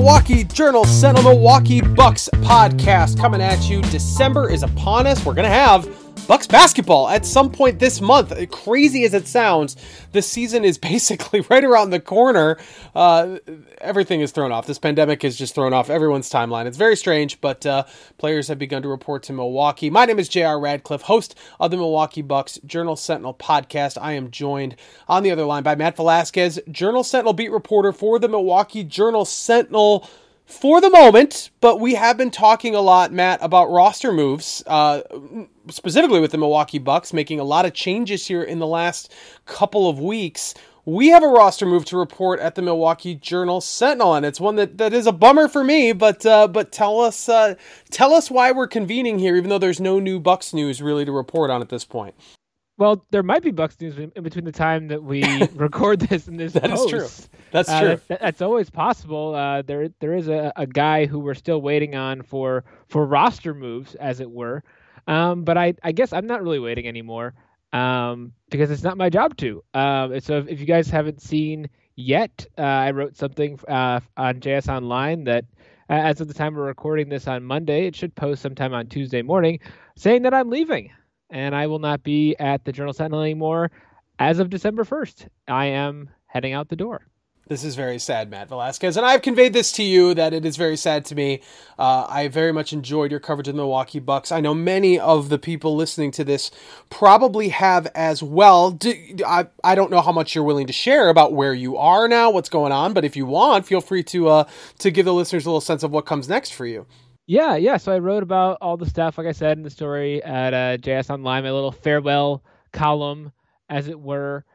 Milwaukee Journal Sentinel Milwaukee Bucks podcast coming at you. December is upon us. We're going to have Bucks basketball at some point this month. Crazy as it sounds, the season is basically right around the corner. Everything is thrown off. This pandemic has just thrown off everyone's timeline. It's very strange, but players have begun to report to Milwaukee. My name is J.R. Radcliffe, host of the Milwaukee Bucks Journal Sentinel podcast. I am joined on the other line by Matt Velasquez, Journal Sentinel beat reporter for the Milwaukee Journal Sentinel for the moment, but we have been talking a lot, Matt, about roster moves, specifically with the Milwaukee Bucks, making a lot of changes here in the last couple of weeks. We have a roster move to report at the Milwaukee Journal Sentinel, and it's one that is a bummer for me, but tell us why we're convening here, even though there's no new Bucks news really to report on at this point. Well, there might be Bucks news in between the time that we record this and this That post. is true. That's true. That's always possible. There is a guy who we're still waiting on for roster moves, as it were. But I guess I'm not really waiting anymore because it's not my job to. So if you guys haven't seen yet, I wrote something on JS Online that as of the time we're recording this on Monday, it should post sometime on Tuesday morning, saying that I'm leaving. And I will not be at the Journal Sentinel anymore as of December 1st. I am heading out the door. This is very sad, Matt Velasquez, and I've conveyed this to you that it is very sad to me. I very much enjoyed your coverage of the Milwaukee Bucks. I know many of the people listening to this probably have as well. I don't know how much you're willing to share about where you are now, what's going on, but if you want, feel free to give the listeners a little sense of what comes next for you. Yeah. So I wrote about all the stuff, like I said in the story at JS Online, my little farewell column, as it were.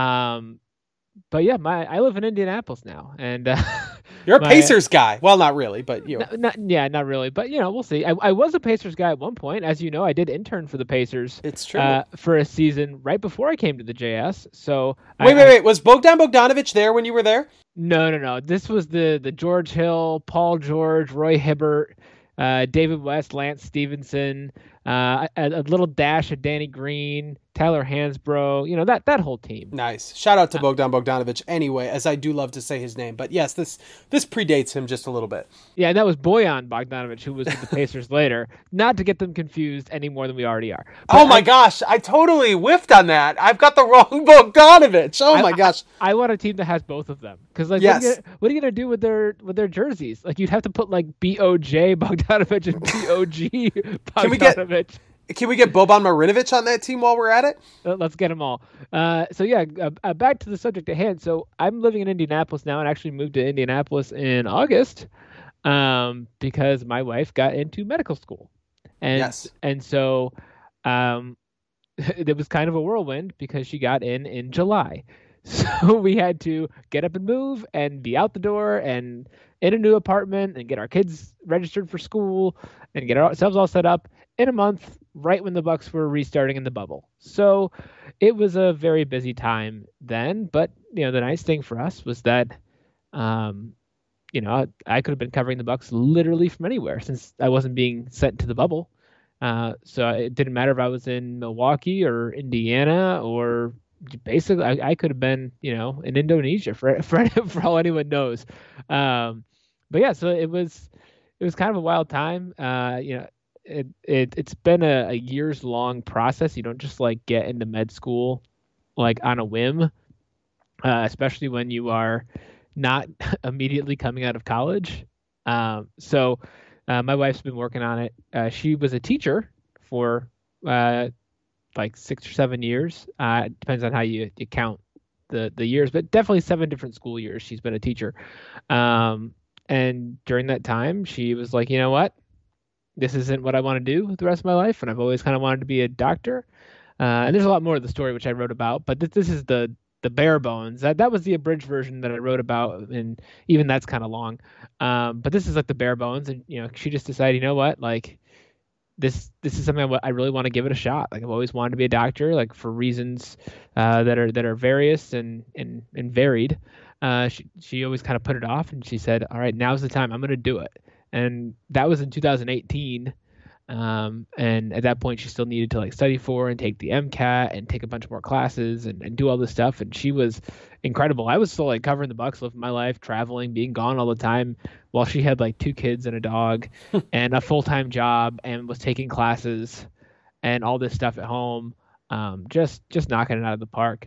But yeah, I live in Indianapolis now, and you're a Pacers guy. Well, not really, but you. Not really, but we'll see. I was a Pacers guy at one point, as you know. I did intern for the Pacers. It's true. For a season right before I came to the JS. So wait. Was Bogdan Bogdanovic there when you were there? No. This was the George Hill, Paul George, Roy Hibbert, David West, Lance Stevenson, a little dash of Danny Green, Tyler Hansbrough, that whole team. Nice. Shout out to Bogdan Bogdanovic anyway, as I do love to say his name. But yes, this predates him just a little bit. Yeah, and that was Bojan Bogdanovic, who was with the Pacers later. Not to get them confused any more than we already are. But my gosh, I totally whiffed on that. I've got the wrong Bogdanovic. Oh my gosh. I want a team that has both of them. Because yes. What are you gonna do with their jerseys? Like, you'd have to put like BOJ Bogdanovic and BOG Bogdanovic. Can we get Boban Marinovic on that team while we're at it? Let's get them all. Back to the subject at hand. So I'm living in Indianapolis now, and actually moved to Indianapolis in August because my wife got into medical school. And so it was kind of a whirlwind because she got in July. So we had to get up and move and be out the door and in a new apartment and get our kids registered for school and get ourselves all set up in a month, right when the Bucks were restarting in the bubble. So it was a very busy time then. But, the nice thing for us was that, I could have been covering the Bucks literally from anywhere since I wasn't being sent to the bubble. So it didn't matter if I was in Milwaukee or Indiana or basically I could have been, in Indonesia for all anyone knows. But yeah, so it was kind of a wild time. It's been a years long process. You don't just like get into med school like on a whim, especially when you are not immediately coming out of college. So my wife's been working on it. She was a teacher for like 6 or 7 years. It depends on how you count the years, but definitely 7 different school years she's been a teacher. And during that time, she was like, you know what? This isn't what I want to do with the rest of my life, and I've always kind of wanted to be a doctor. And there's a lot more of the story which I wrote about, but this is the bare bones. That was the abridged version that I wrote about, and even that's kind of long. But this is like the bare bones, and she just decided, you know what, like this is something I really want to give it a shot. Like, I've always wanted to be a doctor, like for reasons that are various and varied. She always kind of put it off, and she said, all right, now's the time. I'm going to do it. And that was in 2018. And at that point, she still needed to like study for and take the MCAT and take a bunch more classes and do all this stuff. And she was incredible. I was still like covering the Bucks, living my life, traveling, being gone all the time, while she had like 2 kids and a dog and a full-time job and was taking classes and all this stuff at home. Just knocking it out of the park.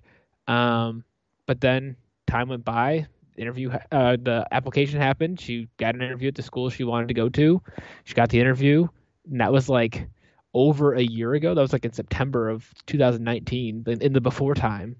But then time went by. The application happened. She got an interview at the school she wanted to go to. She got the interview. And that was like over a year ago. That was like in September of 2019, in the before time.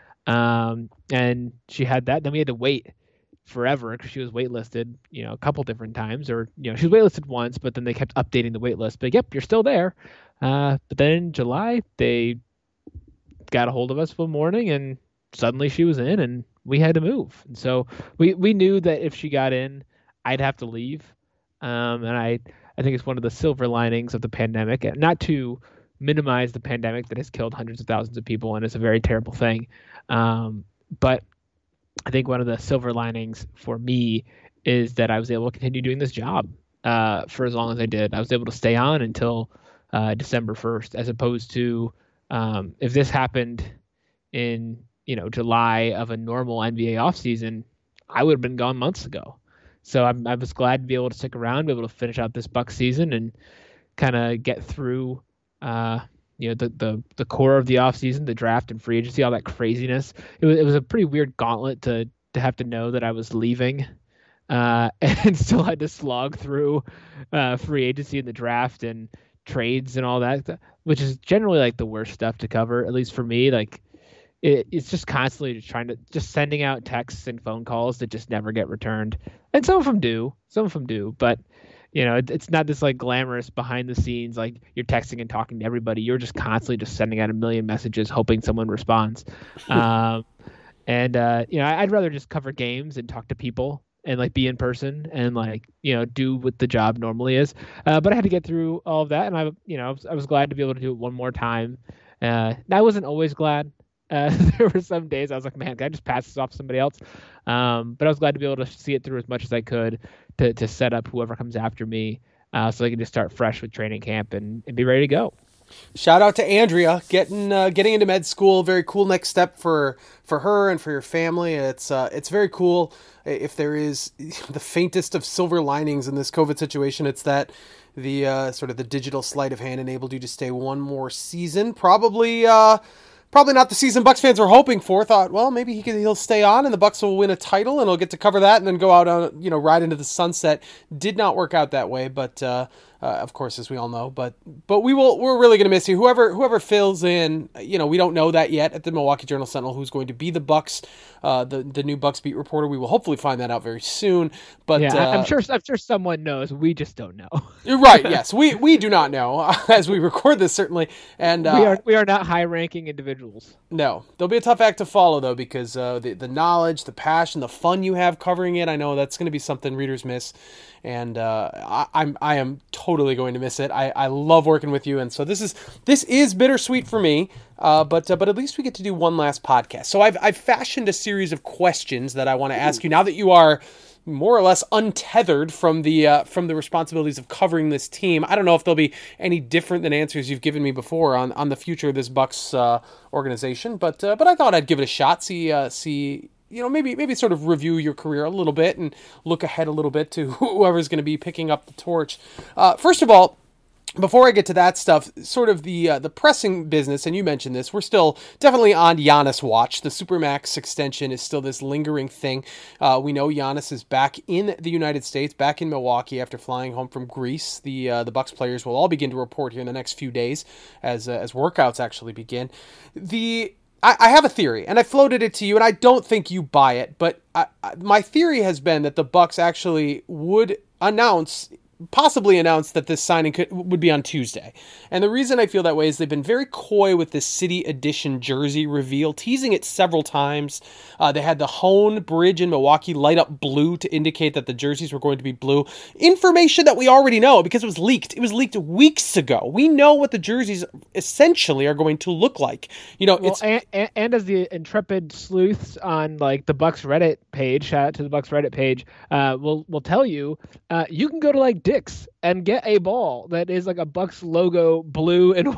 And she had that. Then we had to wait forever because she was waitlisted, a couple different times, or she was waitlisted once, but then they kept updating the waitlist. But yep, you're still there. But then in July, they got a hold of us one morning, and suddenly she was in, and we had to move. And so we knew that if she got in, I'd have to leave. And I think it's one of the silver linings of the pandemic, not to minimize the pandemic that has killed hundreds of thousands of people, and it's a very terrible thing. But I think one of the silver linings for me is that I was able to continue doing this job for as long as I did. I was able to stay on until December 1st, as opposed to if this happened in July of a normal NBA offseason, I would have been gone months ago. So I was glad to be able to stick around, be able to finish out this Bucks season and kind of get through, the core of the offseason, the draft and free agency, all that craziness. It was a pretty weird gauntlet to have to know that I was leaving, and still had to slog through free agency and the draft and trades and all that, which is generally like the worst stuff to cover, at least for me. Like it's just constantly just sending out texts and phone calls that just never get returned. And some of them do, but it's not this like glamorous behind the scenes, like you're texting and talking to everybody. You're just constantly just sending out a million messages, hoping someone responds. I'd rather just cover games and talk to people and like be in person and like, do what the job normally is. But I had to get through all of that. And I was glad to be able to do it one more time. I wasn't always glad. There were some days I was like, man, can I just pass this off to somebody else? But I was glad to be able to see it through as much as I could to set up whoever comes after me, so I can just start fresh with training camp and be ready to go. Shout out to Andrea getting into med school. Very cool next step for her and for your family. It's very cool. If there is the faintest of silver linings in this COVID situation, it's that the sort of the digital sleight of hand enabled you to stay one more season. Probably not the season Bucks fans were hoping for. Thought, well, maybe he'll stay on and the Bucks will win a title and he'll get to cover that and then go out on, ride into the sunset. Did not work out that way, but of course, as we all know. But we're really going to miss you. Whoever fills in, we don't know that yet at the Milwaukee Journal Sentinel who's going to be the Bucks, the new Bucks beat reporter. We will hopefully find that out very soon. But yeah, I'm sure someone knows. We just don't know. Right? Yes, we do not know as we record this certainly, and we are not high-ranking individuals. No, there'll be a tough act to follow though because the knowledge, the passion, the fun you have covering it. I know that's going to be something readers miss. And I am totally going to miss it. I love working with you, and so this is bittersweet for me. But at least we get to do one last podcast. So I've fashioned a series of questions that I want to ask you now that you are more or less untethered from the responsibilities of covering this team. I don't know if they'll be any different than answers you've given me before on the future of this Bucks organization, but I thought I'd give it a shot. See. Maybe sort of review your career a little bit and look ahead a little bit to whoever's going to be picking up the torch. First of all, before I get to that stuff, sort of the pressing business, and you mentioned this, we're still definitely on Giannis watch. The Supermax extension is still this lingering thing. We know Giannis is back in the United States, back in Milwaukee after flying home from Greece. The Bucks players will all begin to report here in the next few days as workouts actually begin. I have a theory, and I floated it to you, and I don't think you buy it, but my theory has been that the Bucks actually would possibly announce that this signing would be on Tuesday. And the reason I feel that way is they've been very coy with this City Edition jersey reveal, teasing it several times. They had the Hone Bridge in Milwaukee light up blue to indicate that the jerseys were going to be blue. Information that we already know because it was leaked. It was leaked weeks ago. We know what the jerseys essentially are going to look like. And as the intrepid sleuths on like the Bucks Reddit page, shout out to the Bucks Reddit page, will tell you, you can go to like Dick's and get a ball that is like a Bucks logo, blue and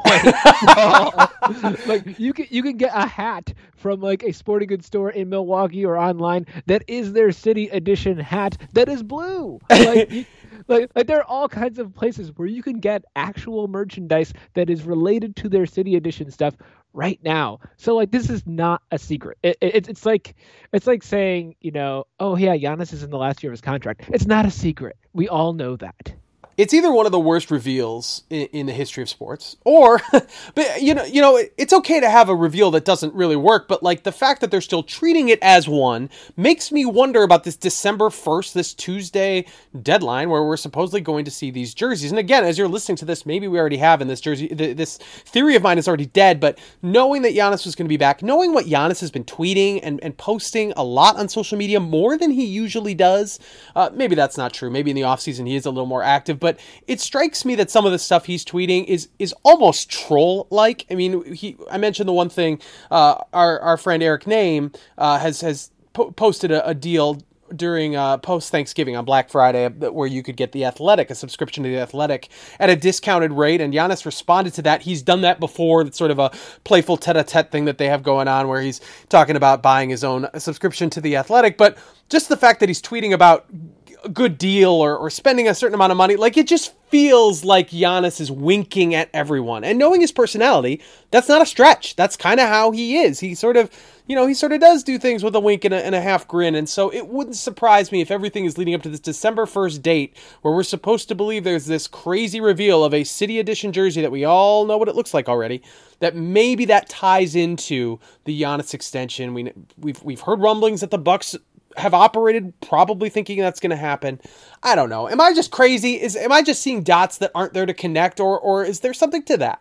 white ball. Like you can get a hat from like a sporting goods store in Milwaukee or online that is their city edition hat that is blue. Like there are all kinds of places where you can get actual merchandise that is related to their city edition stuff right now. So like this is not a secret. It's like saying, oh yeah, Giannis is in the last year of his contract. It's not a secret. We all know that. It's either one of the worst reveals in the history of sports, or, but it's okay to have a reveal that doesn't really work, but like the fact that they're still treating it as one makes me wonder about this December 1st, this Tuesday deadline where we're supposedly going to see these jerseys. And again, as you're listening to this, maybe we already have in this jersey, this theory of mine is already dead, but knowing that Giannis was going to be back, knowing what Giannis has been tweeting and posting a lot on social media, more than he usually does, maybe that's not true. Maybe in the offseason he is a little more active, but it strikes me that some of the stuff he's tweeting is almost troll-like. I mean, I mentioned the one thing, our friend Eric Name has posted a deal during post-Thanksgiving on Black Friday where you could get The Athletic, a subscription to The Athletic, at a discounted rate, and Giannis responded to that. He's done that before. It's sort of a playful tete-a-tete thing that they have going on where he's talking about buying his own subscription to The Athletic, but just the fact that he's tweeting about a good deal or spending a certain amount of money, like it just feels like Giannis is winking at everyone. And knowing his personality, that's not a stretch. That's kind of how he is. He sort of does do things with a wink and a half grin. And so it wouldn't surprise me if everything is leading up to this December 1st date where we're supposed to believe there's this crazy reveal of a city edition jersey that we all know what it looks like already, that maybe that ties into the Giannis extension. We've heard rumblings that the Bucks have operated probably thinking that's going to happen. I don't know. Am I just crazy? Am I just seeing dots that aren't there to connect, or is there something to that?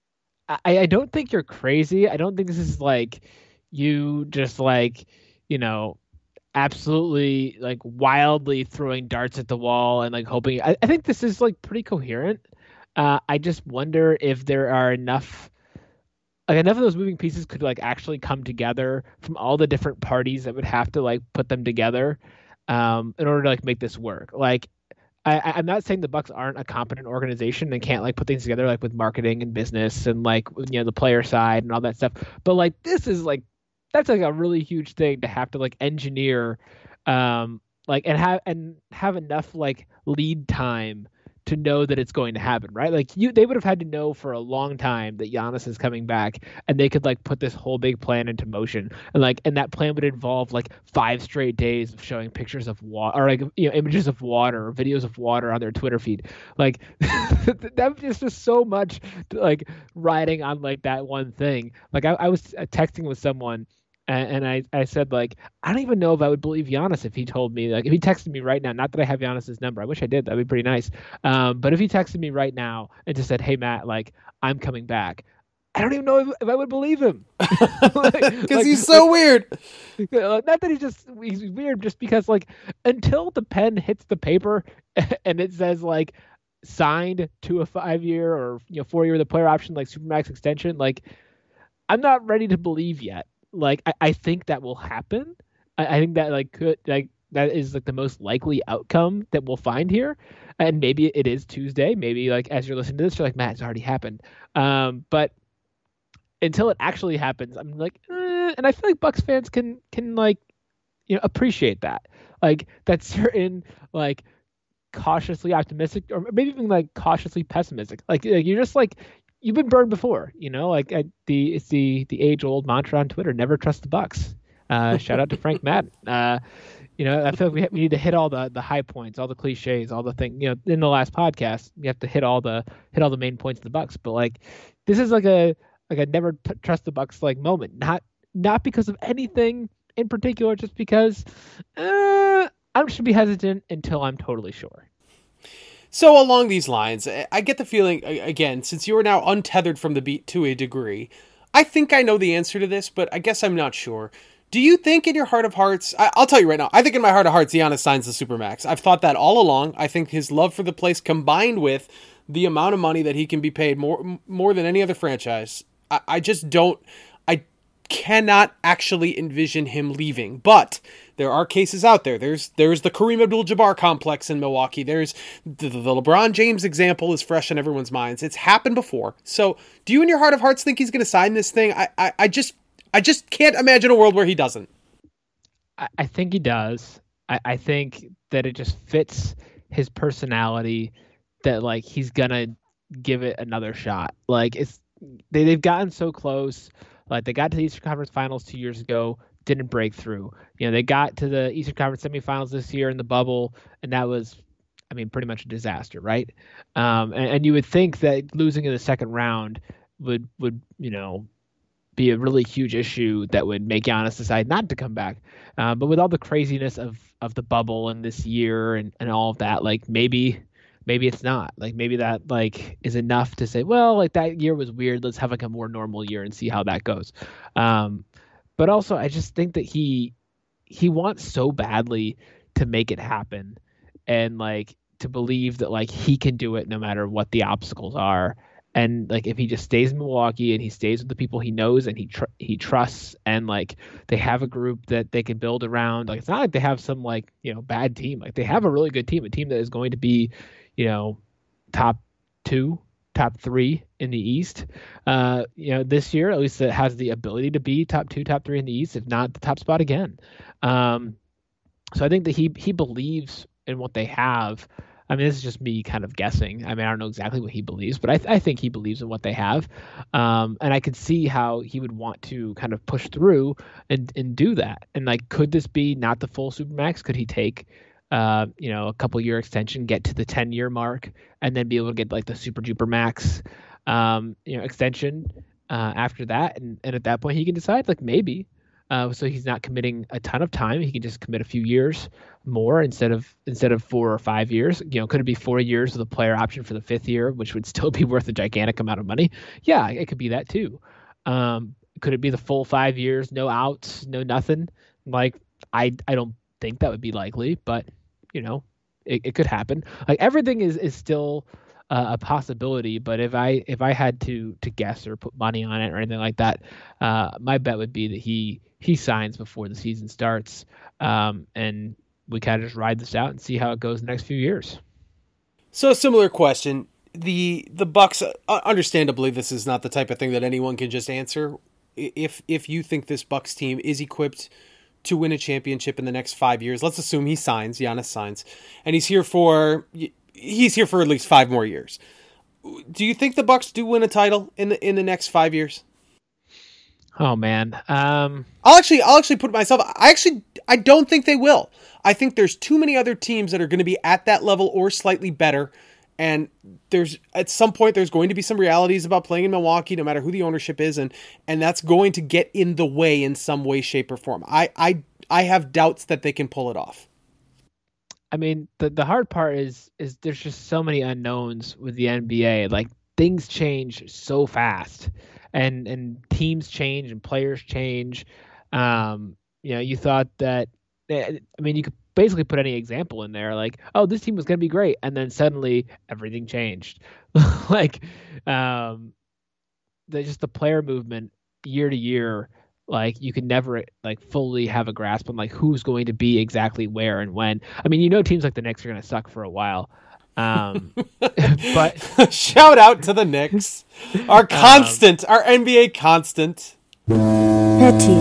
I don't think you're crazy. I don't think this is like you just like, absolutely like wildly throwing darts at the wall and like hoping. I think this is like pretty coherent. I just wonder if there are enough of those moving pieces could like actually come together from all the different parties that would have to like put them together in order to like make this work. Like I'm not saying the Bucks aren't a competent organization and can't like put things together like with marketing and business and like the player side and all that stuff, but like this is like that's like a really huge thing to have to like engineer like and have enough like lead time to know that it's going to happen, right? Like they would have had to know for a long time that Giannis is coming back, and they could like put this whole big plan into motion, and that plan would involve like 5 straight days of showing pictures of water, or like images of water, or videos of water on their Twitter feed. Like that is just so much like riding on like that one thing. Like I was texting with someone. And I said, like, I don't even know if I would believe Giannis if he told me, like, if he texted me right now, not that I have Giannis's number. I wish I did. That'd be pretty nice. But if he texted me right now and just said, hey, Matt, like, I'm coming back, I don't even know if I would believe him. Because he's so weird. Not that he's weird, just because, like, until the pen hits the paper and it says, like, signed to a 5-year or 4-year with a player option, like, Supermax extension, like, I'm not ready to believe yet. Like I think that will happen. I think that that is like the most likely outcome that we'll find here. And maybe it is Tuesday. Maybe like as you're listening to this, you're like, Matt, it's already happened. But until it actually happens, I'm like, and I feel like Bucks fans can like appreciate that. Like that certain like cautiously optimistic or maybe even like cautiously pessimistic. Like you're just like. You've been burned before, like it's the age-old mantra on Twitter: never trust the Bucks. Shout out to Frank Madden. I feel like we need to hit all the high points, all the cliches, all the things. In the last podcast, you have to hit all the main points of the Bucks. But like, this is like a never trust the Bucks like moment. Not because of anything in particular, just because I should be hesitant until I'm totally sure. So along these lines, I get the feeling, again, since you are now untethered from the beat to a degree, I think I know the answer to this, but I guess I'm not sure. Do you think in your heart of hearts, I'll tell you right now, I think in my heart of hearts, Giannis signs the Supermax. I've thought that all along. I think his love for the place combined with the amount of money that he can be paid more than any other franchise, I just don't, I cannot actually envision him leaving. But there are cases out there. There's the Kareem Abdul-Jabbar complex in Milwaukee. There's the LeBron James example is fresh in everyone's minds. It's happened before. So do you in your heart of hearts think he's going to sign this thing? I just can't imagine a world where he doesn't. I think he does. I think that it just fits his personality that like he's gonna give it another shot. Like they've gotten so close. Like they got to the Eastern Conference Finals 2 years ago, didn't break through. They got to the Eastern Conference semifinals this year in the bubble, and that was, pretty much a disaster, right? And you would think that losing in the second round would be a really huge issue that would make Giannis decide not to come back. But with all the craziness of the bubble and this year and all of that, like maybe it's not. Like maybe that like is enough to say, well, like that year was weird. Let's have like a more normal year and see how that goes. But also I just think that he wants so badly to make it happen and like to believe that like he can do it no matter what the obstacles are. And like if he just stays in Milwaukee and he stays with the people he knows and he trusts, and like they have a group that they can build around, like it's not like they have some like bad team. Like they have a really good team, a team that is going to be top 2, top 3 in the East. This year at least it has the ability to be top 2, top 3 in the East, if not the top spot again. So I think that he believes in what they have. This is just me kind of guessing. I don't know exactly what he believes, but I think he believes in what they have. And I could see how he would want to kind of push through and do that. And like, could this be not the full Supermax? Could he take, a couple year extension, get to the 10-year mark, and then be able to get like the Super Duper Max, extension after that? And at that point he can decide like maybe. So he's not committing a ton of time. He can just commit a few years more instead of 4 or 5 years. Could it be 4 years with a player option for the 5th year, which would still be worth a gigantic amount of money? Yeah, it could be that too. Could it be the full 5 years, no outs, no nothing? Like I don't think that would be likely, but it could happen. Like everything is still a possibility, but if I had to guess or put money on it or anything like that, my bet would be that he signs before the season starts, and we kind of just ride this out and see how it goes the next few years. So a similar question. The Bucks, understandably, this is not the type of thing that anyone can just answer. If you think this Bucks team is equipped to win a championship in the next 5 years, let's assume Giannis signs, and he's here for at least 5 more years. Do you think the Bucks do win a title in the next 5 years? Oh man. I'll actually put myself, I don't think they will. I think there's too many other teams that are going to be at that level or slightly better. And at some point there's going to be some realities about playing in Milwaukee, no matter who the ownership is. And that's going to get in the way in some way, shape or form. I have doubts that they can pull it off. The hard part is there's just so many unknowns with the NBA. Like things change so fast, and teams change and players change. You thought that, you could basically put any example in there, like, oh, this team was going to be great, and then suddenly everything changed. Like, just the player movement year to year. Like you can never like fully have a grasp on like who's going to be exactly where and when. Teams like the Knicks are going to suck for a while. But shout out to the Knicks, our constant, our NBA constant. Petty.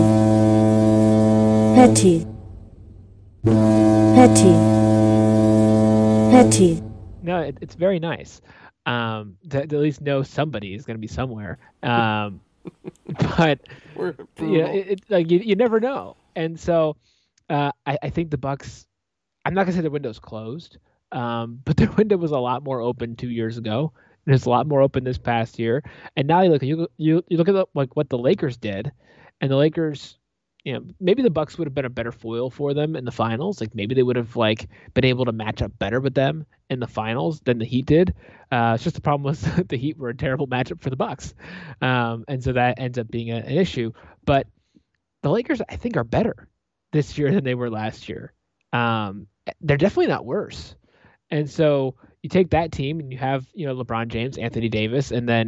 No, it's very nice. To at least know somebody is going to be somewhere. But you never know. And so I think the Bucks, I'm not gonna say the window's closed, but their window was a lot more open 2 years ago, and it's a lot more open this past year. And now you look at like what the Lakers did, and the Lakers, maybe the Bucks would have been a better foil for them in the finals. Like maybe they would have like been able to match up better with them in the finals than the Heat did. It's just the problem was the Heat were a terrible matchup for the Bucks, and so that ends up being an issue. But the Lakers, I think, are better this year than they were last year. They're definitely not worse. And so you take that team and you have LeBron James, Anthony Davis, and then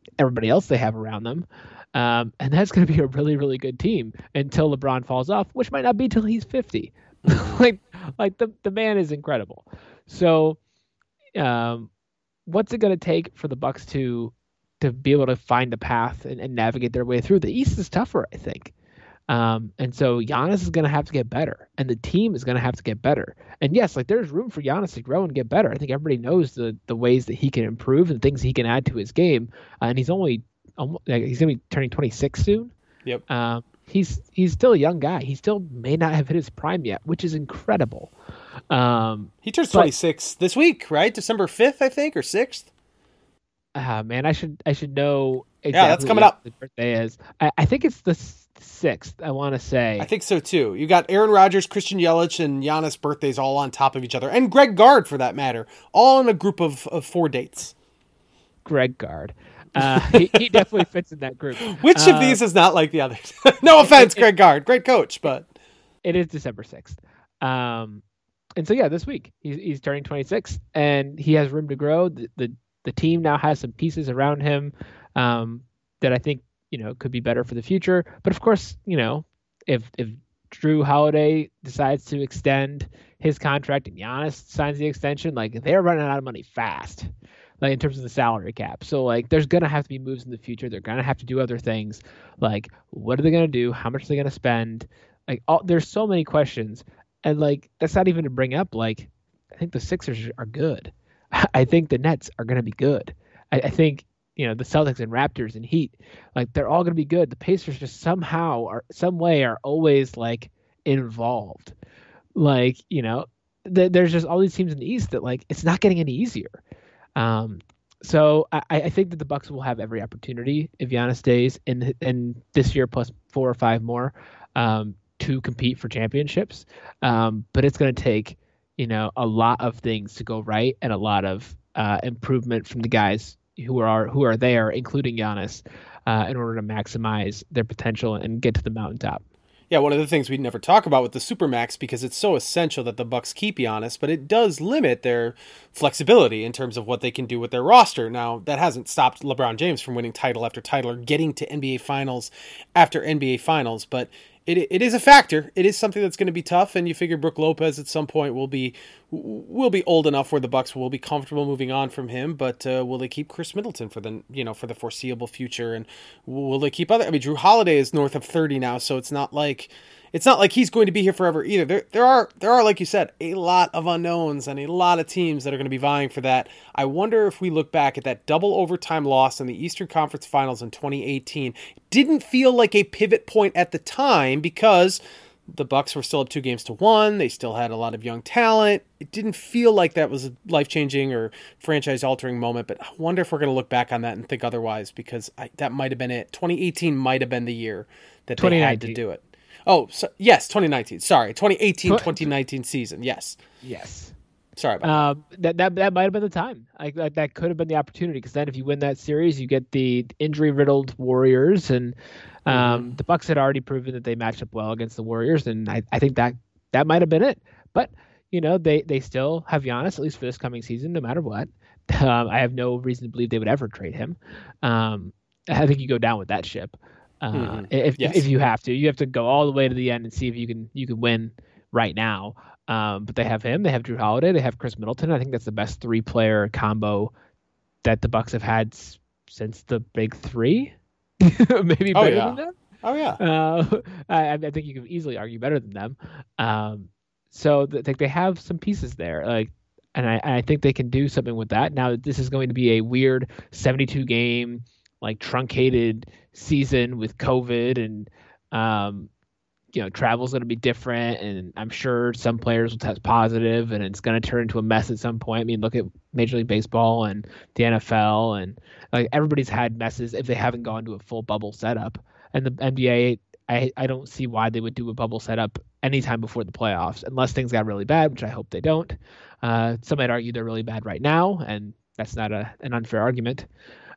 everybody else they have around them. And that's going to be a really, really good team until LeBron falls off, which might not be till he's 50. like, the man is incredible. So, what's it going to take for the Bucks to be able to find a path and navigate their way through? The East is tougher, I think. And so Giannis is going to have to get better, and the team is going to have to get better. And yes, like there's room for Giannis to grow and get better. I think everybody knows the ways that he can improve and things he can add to his game. And he's only he's going to be turning 26 soon. Yep. He's still a young guy. He still may not have hit his prime yet, which is incredible. He turns 26 this week, right? December 5th, I think, or 6th. Man, I should know exactly. Yeah, that's coming up. His birthday is. I think it's the 6th. I want to say. I think so too. You got Aaron Rodgers, Christian Yelich, and Giannis' birthdays all on top of each other, and Greg Gard for that matter, all in a group of 4 dates. Greg Gard. He definitely fits in that group. Which of these is not like the others? No offense, Greg Gard, great coach, but it is December 6th. And so yeah, this week he's turning 26, and he has room to grow. The team now has some pieces around him that I think could be better for the future. But of course, if Drew Holiday decides to extend his contract and Giannis signs the extension, like they're running out of money fast. Like in terms of the salary cap. So like there's going to have to be moves in the future. They're going to have to do other things. Like what are they going to do? How much are they going to spend? Like there's so many questions. And like that's not even to bring up like I think the Sixers are good. I think the Nets are going to be good. I think the Celtics and Raptors and Heat, like they're all going to be good. The Pacers just somehow or some way are always like involved. Like, there's just all these teams in the East that like it's not getting any easier. So I think that the Bucks will have every opportunity if Giannis stays in this year plus 4 or 5 more to compete for championships. But it's going to take a lot of things to go right and a lot of improvement from the guys who are there, including Giannis, in order to maximize their potential and get to the mountaintop. Yeah, one of the things we never talk about with the Supermax because it's so essential that the Bucks keep Giannis, but it does limit their flexibility in terms of what they can do with their roster. Now, that hasn't stopped LeBron James from winning title after title or getting to NBA Finals after NBA Finals, but it is a factor. It is something that's going to be tough, and you figure Brook Lopez at some point will be old enough where the Bucks will be comfortable moving on from him. But will they keep Chris Middleton for the foreseeable future? And will they keep other? I mean, Drew Holiday is north of 30 now, so it's not like he's going to be here forever either. There are, like you said, a lot of unknowns and a lot of teams that are going to be vying for that. I wonder if we look back at that double overtime loss in the Eastern Conference Finals in 2018. It didn't feel like a pivot point at the time because the Bucks were still up 2-1. They still had a lot of young talent. It didn't feel like that was a life-changing or franchise-altering moment, but I wonder if we're going to look back on that and think otherwise because that might have been it. 2018 might have been the year that they had to do it. Oh, so, yes, 2019. Sorry, 2018-2019 season. Yes. Sorry about that. That might have been the time. Like that could have been the opportunity because then if you win that series, you get the injury-riddled Warriors, and the Bucks had already proven that they matched up well against the Warriors, and I think that might have been it. But they still have Giannis at least for this coming season, no matter what. I have no reason to believe they would ever trade him. I think you go down with that ship. If you have to go all the way to the end and see if you can win right now. But they have him, they have Drew Holiday, they have Chris Middleton. I think that's the best 3-player combo that the Bucks have had since the Big Three. Maybe better than them. Oh yeah. I think you can easily argue better than them. So they have some pieces there, like, and I think they can do something with that. Now this is going to be a weird 72 game, like truncated season with COVID and travel's going to be different, and I'm sure some players will test positive, and it's going to turn into a mess at some point. I mean, look at Major League Baseball and the NFL, and like everybody's had messes if they haven't gone to a full bubble setup. And the NBA, I don't see why they would do a bubble setup anytime before the playoffs, unless things got really bad, which I hope they don't. Some might argue they're really bad right now, and that's not an unfair argument.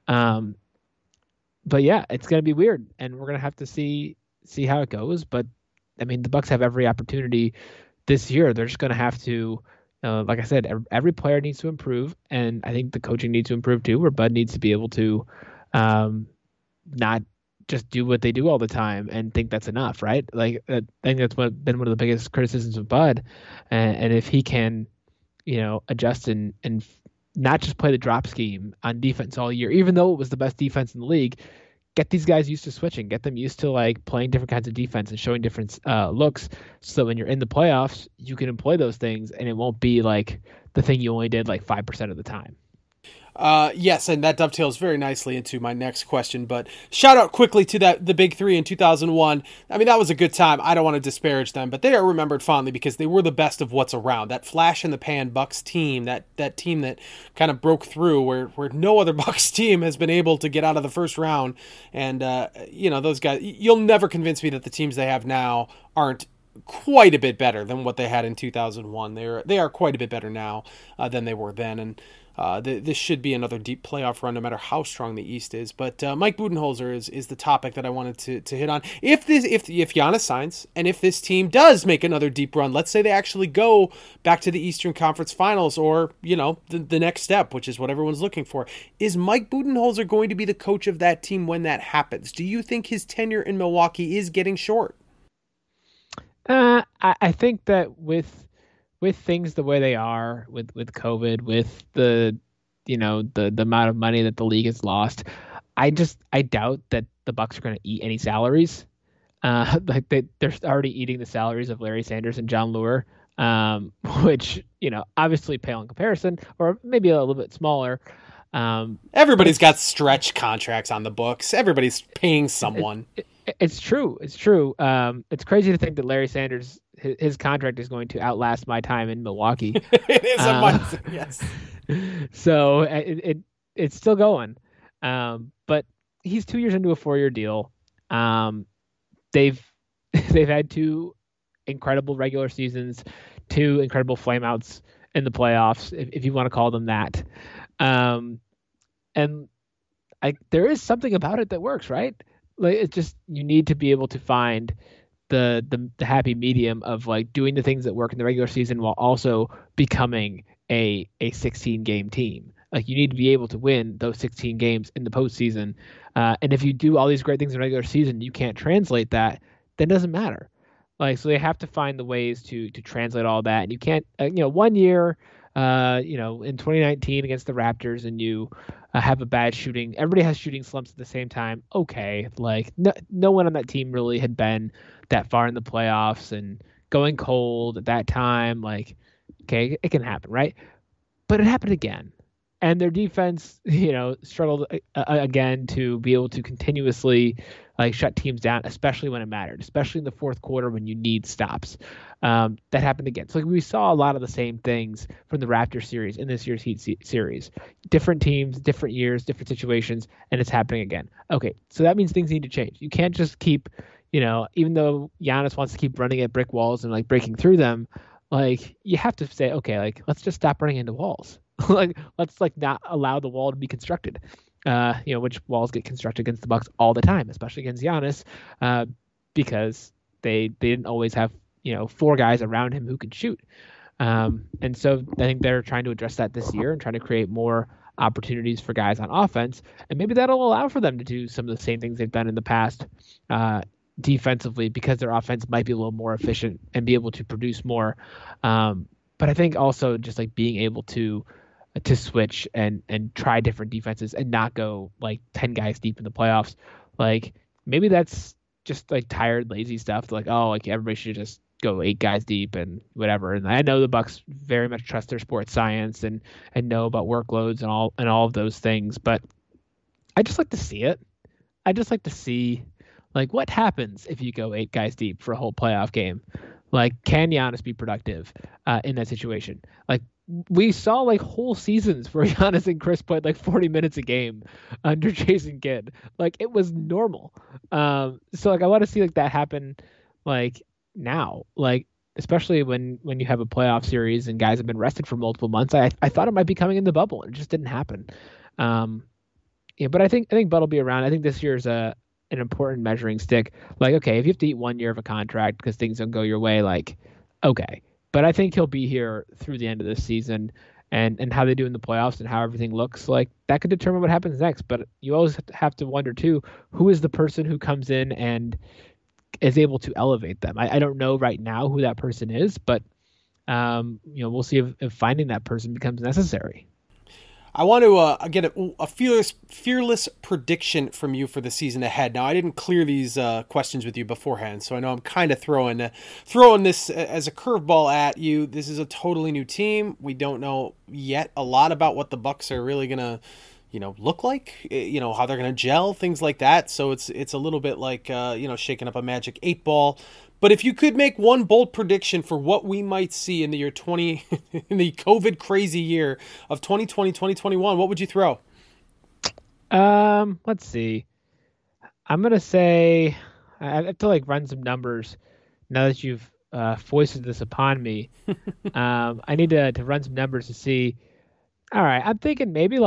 But yeah, it's going to be weird, and we're going to have to see how it goes. But I mean, the Bucks have every opportunity this year. They're just going to have to, like I said, every player needs to improve, and I think the coaching needs to improve too. Where Bud needs to be able to not just do what they do all the time and think that's enough, right? Like I think that's been one of the biggest criticisms of Bud, and if he can, adjust and not just play the drop scheme on defense all year, even though it was the best defense in the league, get these guys used to switching, get them used to like playing different kinds of defense and showing different looks, so when you're in the playoffs, you can employ those things and it won't be like the thing you only did like 5% of the time. Yes, and that dovetails very nicely into my next question. But shout out quickly to the Big Three in 2001. I mean, that was a good time. I don't want to disparage them, but they are remembered fondly because they were the best of what's around. That flash in the pan Bucks team, that team that kind of broke through where no other Bucks team has been able to get out of the first round. And those guys, you'll never convince me that the teams they have now aren't quite a bit better than what they had in 2001. They are quite a bit better now than they were then, and this should be another deep playoff run, no matter how strong the East is. But Mike Budenholzer is the topic that I wanted to hit on. If Giannis signs, and if this team does make another deep run, let's say they actually go back to the Eastern Conference Finals, or the next step, which is what everyone's looking for, is Mike Budenholzer going to be the coach of that team when that happens? Do you think his tenure in Milwaukee is getting short? I think that with things the way they are, with COVID, with the amount of money that the league has lost, I doubt that the Bucks are going to eat any salaries. Like they're already eating the salaries of Larry Sanders and John Lure, which obviously pale in comparison, or maybe a little bit smaller. Everybody's got stretch contracts on the books. Everybody's paying someone. It's true. It's true. It's crazy to think that Larry Sanders, his contract is going to outlast my time in Milwaukee. It is a month, yes. So it's still going. But he's 2 years into a 4-year deal. They've had 2 incredible regular seasons, 2 incredible flameouts in the playoffs, if you want to call them that. And there is something about it that works, right? Like, it's just, you need to be able to find the happy medium of like doing the things that work in the regular season while also becoming a 16 game team. Like, you need to be able to win those 16 games in the postseason. And if you do all these great things in the regular season, you can't translate that, then it doesn't matter. Like, so they have to find the ways to translate all that. And you can't, 1 year, in 2019 against the Raptors, and you have a bad shooting. Everybody has shooting slumps at the same time. Okay, like no one on that team really had been that far in the playoffs, and going cold at that time. Like, okay, it can happen, right? But it happened again, and their defense, struggled again to be able to continuously like shut teams down, especially when it mattered, especially in the fourth quarter when you need stops. That happened again. So we saw a lot of the same things from the Raptors series in this year's Heat series. Different teams, different years, different situations, and it's happening again. Okay, so that means things need to change. You can't just keep, even though Giannis wants to keep running at brick walls and like breaking through them, like you have to say, okay, like let's just stop running into walls. Like, let's like not allow the wall to be constructed. Which walls get constructed against the Bucks all the time, especially against Giannis, because they didn't always have 4 guys around him who could shoot. And so I think they're trying to address that this year and trying to create more opportunities for guys on offense, and maybe that'll allow for them to do some of the same things they've done in the past defensively, because their offense might be a little more efficient and be able to produce more. But I think also just like being able to switch and try different defenses and not go like 10 guys deep in the playoffs. Like, maybe that's just like tired, lazy stuff. Like, oh, like everybody should just go 8 guys deep and whatever. And I know the Bucks very much trust their sports science and know about workloads and all of those things. But I just like to see it. I just like to see like what happens if you go 8 guys deep for a whole playoff game. Like, can Giannis be productive in that situation? Like, we saw like whole seasons where Giannis and Chris played like 40 minutes a game under Jason Kidd. Like, it was normal. So like I want to see like that happen like now, like especially when you have a playoff series and guys have been rested for multiple months. I thought it might be coming in the bubble. It just didn't happen. But I think Bud will be around. I think this year's an important measuring stick. Like, okay, if you have to eat 1 year of a contract because things don't go your way, like, okay. But I think he'll be here through the end of this season, and how they do in the playoffs and how everything looks, like that could determine what happens next. But you always have to wonder too, who is the person who comes in and is able to elevate them. I don't know right now who that person is, but we'll see if finding that person becomes necessary. I want to get a fearless prediction from you for the season ahead. Now, I didn't clear these questions with you beforehand, so I know I'm kind of throwing this as a curveball at you. This is a totally new team. We don't know yet a lot about what the Bucks are really gonna, look like. How they're gonna gel, things like that. So it's a little bit like shaking up a magic 8-ball. But if you could make one bold prediction for what we might see in the year in the COVID crazy year of 2020, 2021, what would you throw? Let's see. I'm going to say, I have to run some numbers now that you've foisted this upon me. I need to run some numbers to see. All right. I'm thinking maybe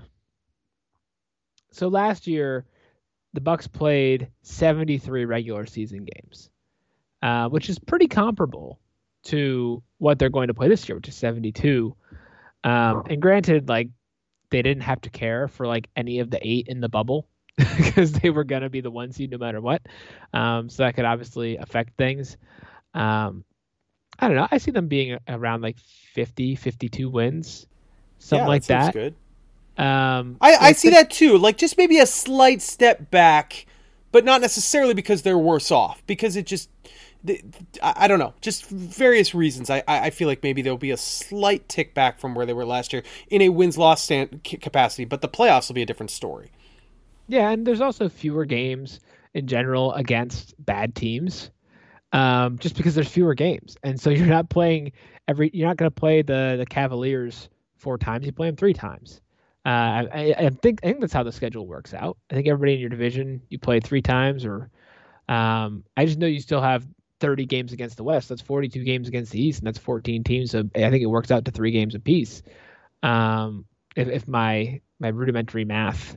so last year the Bucks played 73 regular season games. Which is pretty comparable to what they're going to play this year, which is 72. And granted, they didn't have to care for any of the 8 in the bubble because they were going to be the 1 seed no matter what. So that could obviously affect things. I don't know. I see them being around 50, 52 wins, something like that. Good. I see that too. Just maybe a slight step back, but not necessarily because they're worse off, because it just, I don't know, just various reasons. I feel like maybe there'll be a slight tick back from where they were last year in a wins-loss capacity, but the playoffs will be a different story. Yeah, and there's also fewer games in general against bad teams, just because there's fewer games, and so you're not going to play the Cavaliers 4 times. You play them 3 times. I think that's how the schedule works out. I think everybody in your division you play 3 times, or I just know you still have 30 games against the West. That's 42 games against the East, and that's 14 teams. So I think it works out to 3 games apiece. If my rudimentary math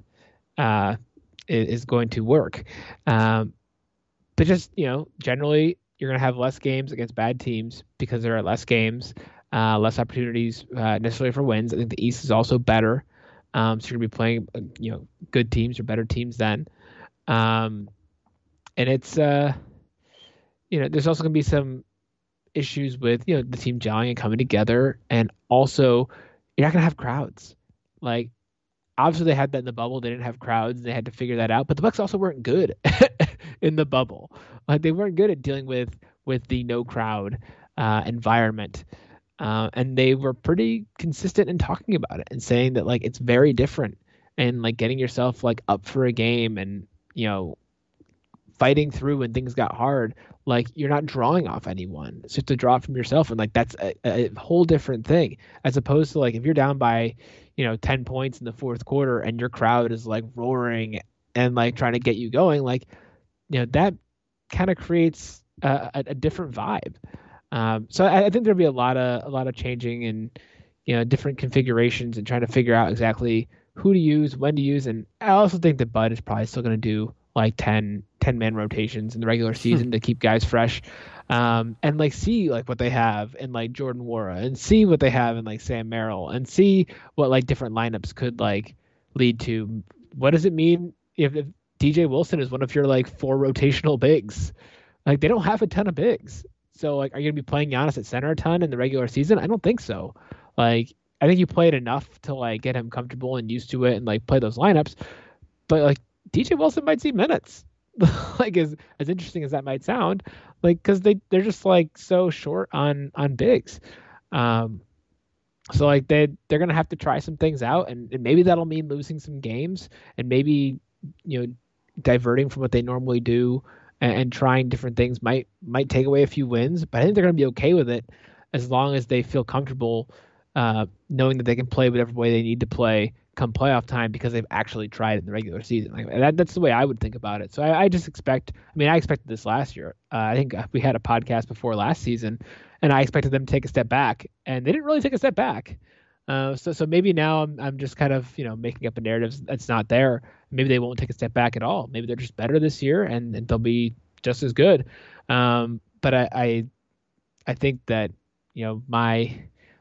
is going to work, but just generally you're going to have less games against bad teams because there are less games, less opportunities necessarily for wins. I think the East is also better. So you're going to be playing, good teams or better teams then. And it's, there's also going to be some issues with, the team gelling and coming together. And also, you're not going to have crowds. Obviously they had that in the bubble. They didn't have crowds. And they had to figure that out. But the Bucks also weren't good in the bubble. They weren't good at dealing with the no crowd environment. And they were pretty consistent in talking about it and saying that it's very different, and getting yourself up for a game and fighting through when things got hard. You're not drawing off anyone. It's just a draw from yourself, and that's a whole different thing as opposed to if you're down by 10 points in the fourth quarter and your crowd is roaring and trying to get you going. That kind of creates a different vibe. So I think there'll be a lot of changing and different configurations and trying to figure out exactly who to use, when to use. And I also think that Bud is probably still going to do 10 man rotations in the regular season to keep guys fresh, and see what they have in Jordan Nwora, and see what they have in Sam Merrill, and see what different lineups could lead to. What does it mean if DJ Wilson is one of your 4 rotational bigs? They don't have a ton of bigs. So, are you going to be playing Giannis at center a ton in the regular season? I don't think so. I think you played enough to, get him comfortable and used to it and, play those lineups. But, DJ Wilson might see minutes. As interesting as that might sound, because they're just, so short on bigs. So, they're going to have to try some things out. And maybe that'll mean losing some games and maybe, diverting from what they normally do. And trying different things might take away a few wins, but I think they're going to be okay with it as long as they feel comfortable knowing that they can play whatever way they need to play come playoff time because they've actually tried it in the regular season. That's the way I would think about it. So I just expect – I expected this last year. I think we had a podcast before last season, and I expected them to take a step back, and they didn't really take a step back. So maybe now I'm just kind of making up a narrative that's not there. Maybe they won't take a step back at all. Maybe they're just better this year and they'll be just as good. But I think that my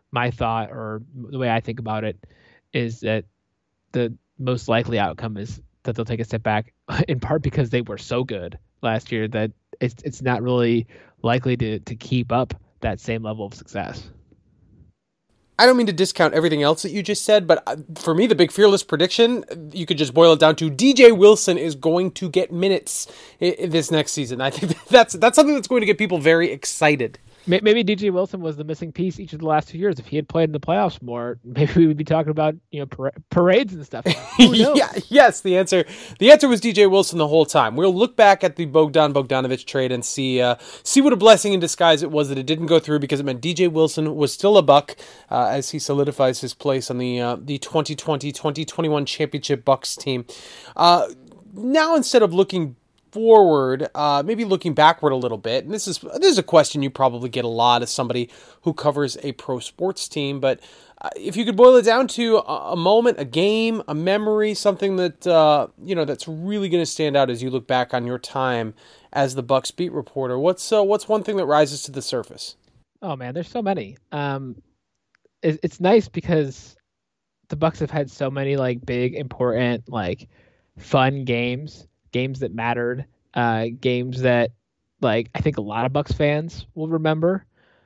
my thought, or the way I think about it, is that the most likely outcome is that they'll take a step back, in part because they were so good last year that it's not really likely to keep up that same level of success. I don't mean to discount everything else that you just said, but for me, the big fearless prediction, you could just boil it down to DJ Wilson is going to get minutes this next season. I think that's something that's going to get people very excited. Maybe DJ Wilson was the missing piece each of the last 2 years. If he had played in the playoffs more, maybe we would be talking about parades and stuff. Who knows? Yes, the answer was DJ Wilson the whole time. We'll look back at the Bogdanovich trade and see what a blessing in disguise it was that it didn't go through, because it meant DJ Wilson was still a Buck as he solidifies his place on the 2020-2021 championship Bucks team. Now, instead of looking forward, maybe looking backward a little bit, and this is a question you probably get a lot as somebody who covers a pro sports team, but if you could boil it down to a moment, a game, a memory, something that that's really going to stand out as you look back on your time as the Bucks beat reporter, what's one thing that rises to the surface? Oh man, there's so many. It's nice because the Bucks have had so many like big, important, like fun games that mattered, games that like I think a lot of Bucks fans will remember.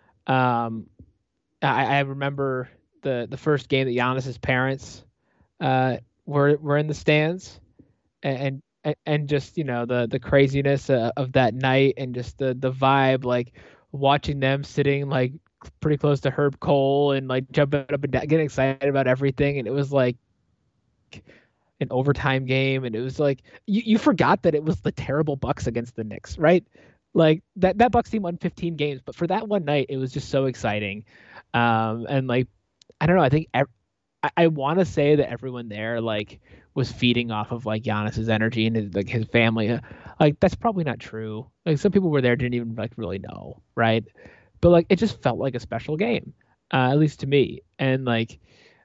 I remember the first game that Giannis's parents were in the stands, and just the craziness of that night, and just the vibe, like watching them sitting like pretty close to Herb Cole and like jumping up and down, getting excited about everything, and it was like an overtime game, and it was like you forgot that it was the terrible Bucks against the Knicks, right? Like that Bucks team won 15 games, but for that one night, it was just so exciting. And like I don't know, I think I want to say that everyone there like was feeding off of like Giannis's energy and his family. Like that's probably not true. Like some people were there didn't even like really know, right? But like it just felt like a special game, at least to me. And like,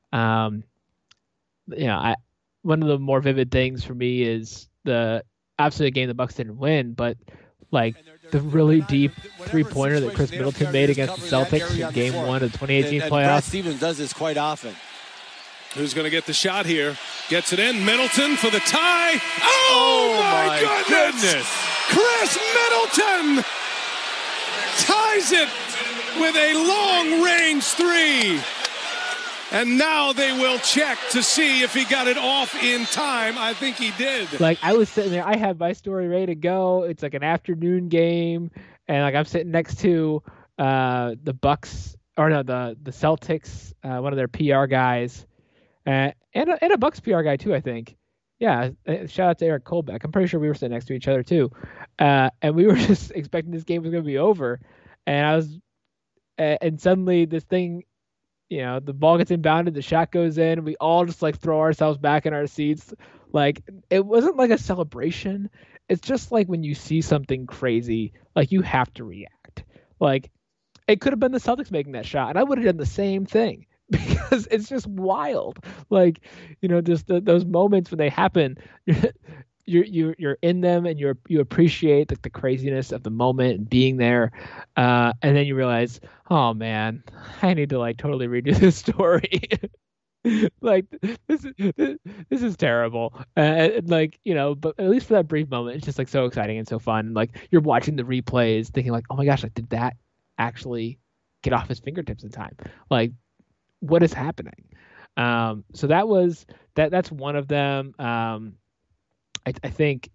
one of the more vivid things for me is obviously the game the Bucks didn't win, but like the really deep 3-pointer that Chris Middleton made against the Celtics in Game 1 of the 2018 playoffs. Brad Stevens does this quite often. Who's going to get the shot here? Gets it in. Middleton for the tie. Oh my goodness! Chris Middleton ties it with a long-range three. And now they will check to see if he got it off in time. I think he did. Like, I was sitting there. I had my story ready to go. It's like an afternoon game. And, like, I'm sitting next to the Bucks, or no, the Celtics, one of their PR guys, and a Bucks PR guy, too, I think. Yeah, shout out to Eric Kolbeck. I'm pretty sure we were sitting next to each other, too. And we were just expecting this game was going to be over. And and suddenly this thing, the ball gets inbounded, the shot goes in, we all just like throw ourselves back in our seats. Like it wasn't like a celebration. It's just like when you see something crazy, like you have to react. Like it could have been the Celtics making that shot, and I would have done the same thing because it's just wild. Like, just those moments when they happen, you're in them, and you appreciate like the craziness of the moment and being there, and then you realize, oh man, I need to like totally redo this story. Like this is terrible. Like but at least for that brief moment, it's just like so exciting and so fun. Like you're watching the replays, thinking like, oh my gosh, like did that actually get off his fingertips in time? Like what is happening? So that's one of them. I think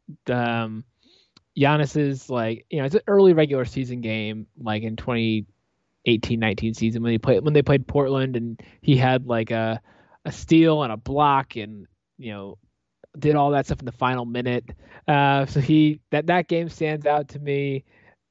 Giannis's like it's an early regular season game, like in 2018-19 season when they played Portland, and he had like a steal and a block, and did all that stuff in the final minute. So that game stands out to me.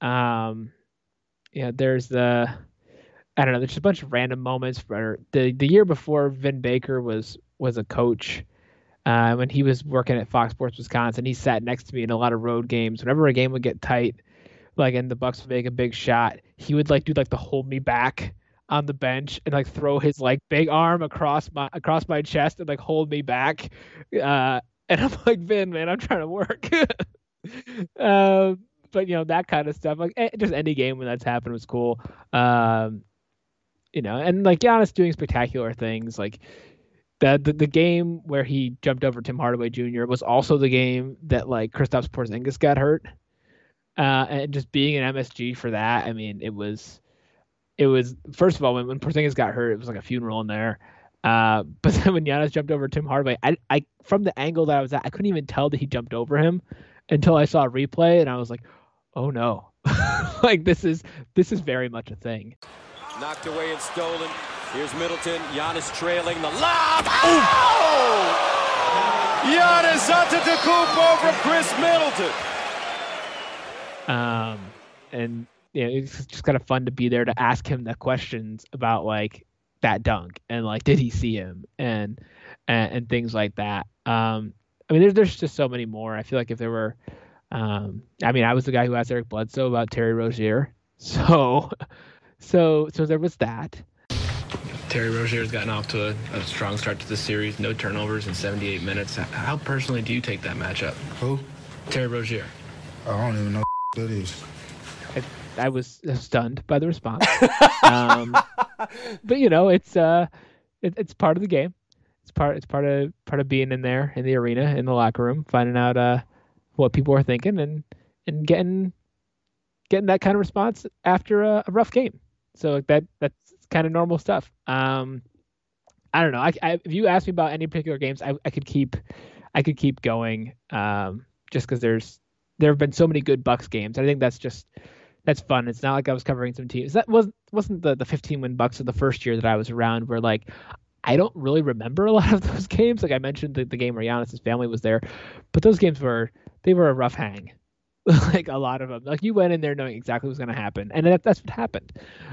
There's I don't know, there's just a bunch of random moments. For the year before Vin Baker was a coach. When he was working at Fox Sports Wisconsin, he sat next to me in a lot of road games. Whenever a game would get tight, like and the Bucks would make a big shot, he would like do like the hold me back on the bench and like throw his like big arm across my chest and like hold me back. And I'm like, Vin, man, I'm trying to work. But that kind of stuff, like just any game when that's happened was cool. and like Giannis doing spectacular things. Like the game where he jumped over Tim Hardaway Jr. was also the game that like Kristaps Porzingis got hurt. And just being an MSG for that, I mean, it was first of all when Porzingis got hurt, it was like a funeral in there. But then when Giannis jumped over Tim Hardaway, I from the angle that I was at, I couldn't even tell that he jumped over him until I saw a replay, and I was like, oh no, like this is very much a thing. Knocked away and stolen. Here's Middleton. Giannis trailing the lob. Oh! Giannis Antetokounmpo from Chris Middleton. And it's just kind of fun to be there to ask him the questions about like that dunk and like did he see him and things like that. I mean, there's just so many more. I feel like if there were, I mean, I was the guy who asked Eric Bledsoe about Terry Rozier, so there was that. Terry Rozier's gotten off to a strong start to the series. No turnovers in 78 minutes. How personally do you take that matchup? Who? Terry Rozier. I don't even know who that is. I was stunned by the response. But it's part of the game. It's part of being in there in the arena, in the locker room, finding out what people are thinking and getting that kind of response after a rough game. So that's kind of normal stuff. I don't know. If you ask me about any particular games, I could keep going. Just because there have been so many good Bucks games. I think that's fun. It's not like I was covering some teams. That wasn't the 15-win Bucks of the first year that I was around, where like I don't really remember a lot of those games. Like I mentioned the game where Giannis's family was there, but those games were a rough hang. Like a lot of them. Like you went in there knowing exactly what was going to happen, and that's what happened.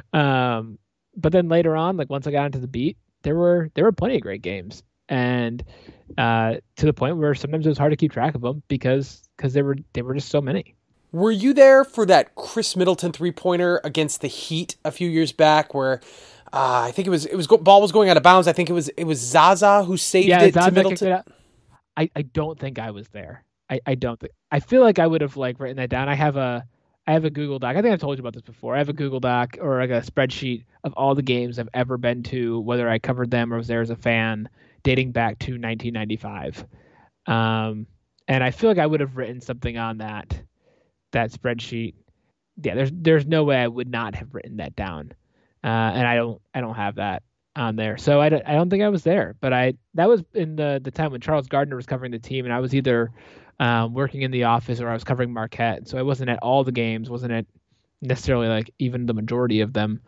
But then later on, like once I got into the beat, there were plenty of great games, and to the point where sometimes it was hard to keep track of them because there were just so many. Were you there for that Chris Middleton 3-pointer against the Heat a few years back where I think it was ball was going out of bounds. I think it was Zaza who saved it Zaza to Middleton. I don't think I was there. I don't think. I feel like I would have like written that down. I have a Google Doc. I think I've told you about this before. I have a Google Doc or like a spreadsheet of all the games I've ever been to, whether I covered them or was there as a fan, dating back to 1995. And I feel like I would have written something on that spreadsheet. Yeah, there's no way I would not have written that down. And I don't have that on there. So I don't think I was there, but that was in the time when Charles Gardner was covering the team, and I was either working in the office or I was covering Marquette. So I wasn't at all the games, wasn't at necessarily like even the majority of them.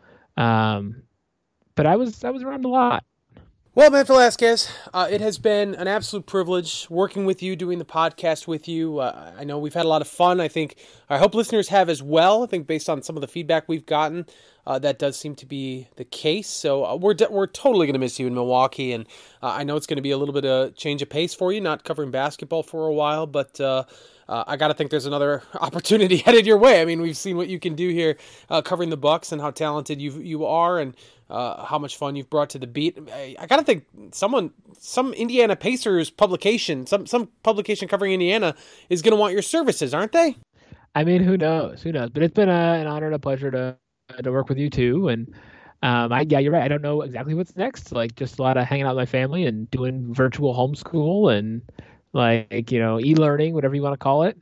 But I was around a lot. Well, Matt Velasquez, it has been an absolute privilege working with you, doing the podcast with you. I know we've had a lot of fun. I hope listeners have as well. I think based on some of the feedback we've gotten, that does seem to be the case. So we're totally going to miss you in Milwaukee, and I know it's going to be a little bit of change of pace for you, not covering basketball for a while, but I got to think there's another opportunity headed your way. I mean, we've seen what you can do here covering the Bucks and how talented you are, and how much fun you've brought to the beat. I got to think some Indiana Pacers publication, some publication covering Indiana is going to want your services, aren't they? I mean, who knows? But it's been an honor and a pleasure to work with you too. And you're right. I don't know exactly what's next. Like just a lot of hanging out with my family and doing virtual homeschool and like, e-learning, whatever you want to call it.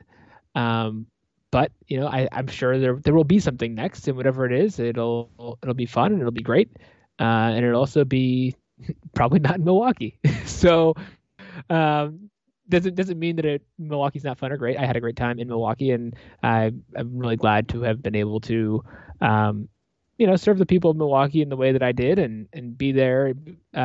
But I'm sure there will be something next, and whatever it is, it'll be fun and it'll be great, and it'll also be probably not in Milwaukee. So doesn't mean that Milwaukee's not fun or great. I had a great time in Milwaukee, and I'm really glad to have been able to serve the people of Milwaukee in the way that I did, and be there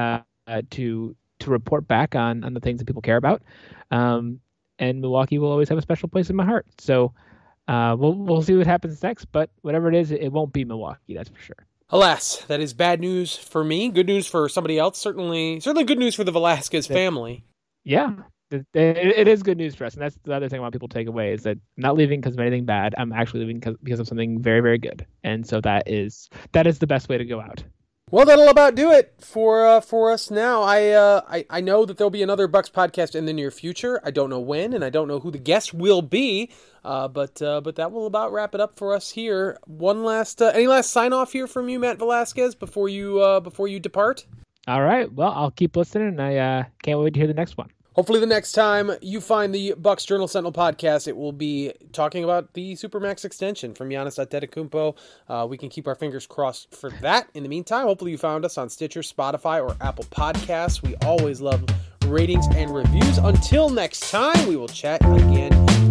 to report back on the things that people care about. And Milwaukee will always have a special place in my heart. So. We'll see what happens next, but whatever it is, it won't be Milwaukee, that's for sure. Alas, that is bad news for me. Good news for somebody else. Certainly good news for the Velasquez family. Yeah, it is good news for us, and that's the other thing I want people to take away is that I'm not leaving because of anything bad. I'm actually leaving because of something very, very good, and so that is the best way to go out. Well, that'll about do it for us now. I know that there'll be another Bucks podcast in the near future. I don't know when, and I don't know who the guest will be. But that will about wrap it up for us here. One last any last sign off here from you, Matt Velasquez, before you depart? All right. Well, I'll keep listening, and I can't wait to hear the next one. Hopefully the next time you find the Bucks Journal Sentinel podcast, it will be talking about the Supermax extension from Giannis Antetokounmpo. We can keep our fingers crossed for that. In the meantime, hopefully you found us on Stitcher, Spotify, or Apple Podcasts. We always love ratings and reviews. Until next time, we will chat again